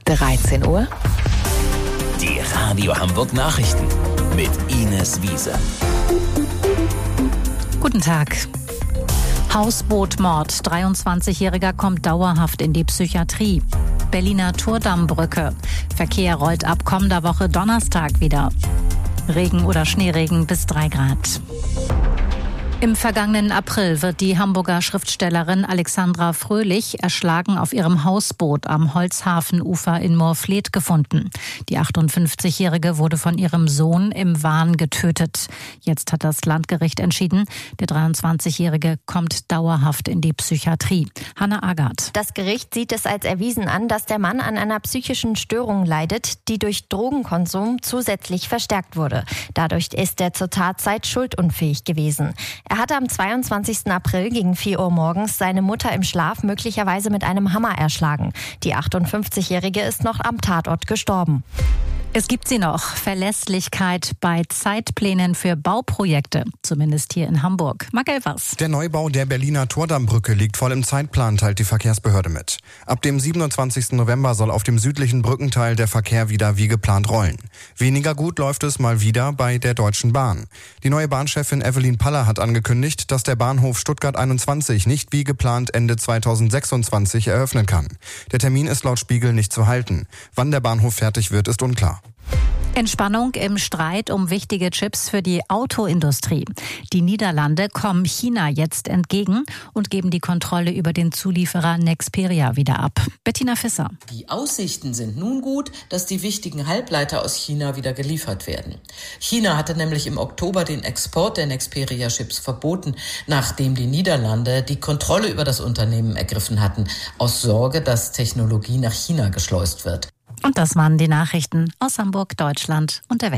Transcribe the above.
13 Uhr. Die Radio Hamburg Nachrichten mit Ines Wiese. Guten Tag. Hausbootmord. 23-Jähriger kommt dauerhaft in die Psychiatrie. Berliner Turdammbrücke. Verkehr rollt ab kommender Woche Donnerstag wieder. Regen oder Schneeregen bis 3 Grad. Im vergangenen April wird die Hamburger Schriftstellerin Alexandra Fröhlich erschlagen auf ihrem Hausboot am Holzhafenufer in Moorfleet gefunden. Die 58-Jährige wurde von ihrem Sohn im Wahn getötet. Jetzt hat das Landgericht entschieden, der 23-Jährige kommt dauerhaft in die Psychiatrie. Hanna Agard. Das Gericht sieht es als erwiesen an, dass der Mann an einer psychischen Störung leidet, die durch Drogenkonsum zusätzlich verstärkt wurde. Dadurch ist er zur Tatzeit schuldunfähig gewesen. Er hatte am 22. April gegen 4 Uhr morgens seine Mutter im Schlaf möglicherweise mit einem Hammer erschlagen. Die 58-Jährige ist noch am Tatort gestorben. Es gibt sie noch. Verlässlichkeit bei Zeitplänen für Bauprojekte. Zumindest hier in Hamburg. Marc Elvers. Der Neubau der Berliner Turdammbrücke liegt voll im Zeitplan, teilt die Verkehrsbehörde mit. Ab dem 27. November soll auf dem südlichen Brückenteil der Verkehr wieder wie geplant rollen. Weniger gut läuft es mal wieder bei der Deutschen Bahn. Die neue Bahnchefin Evelyn Paller hat angekündigt, dass der Bahnhof Stuttgart 21 nicht wie geplant Ende 2026 eröffnen kann. Der Termin ist laut Spiegel nicht zu halten. Wann der Bahnhof fertig wird, ist unklar. Entspannung im Streit um wichtige Chips für die Autoindustrie. Die Niederlande kommen China jetzt entgegen und geben die Kontrolle über den Zulieferer Nexperia wieder ab. Bettina Fisser. Die Aussichten sind nun gut, dass die wichtigen Halbleiter aus China wieder geliefert werden. China hatte nämlich im Oktober den Export der Nexperia-Chips verboten, nachdem die Niederlande die Kontrolle über das Unternehmen ergriffen hatten, aus Sorge, dass Technologie nach China geschleust wird. Und das waren die Nachrichten aus Hamburg, Deutschland und der Welt.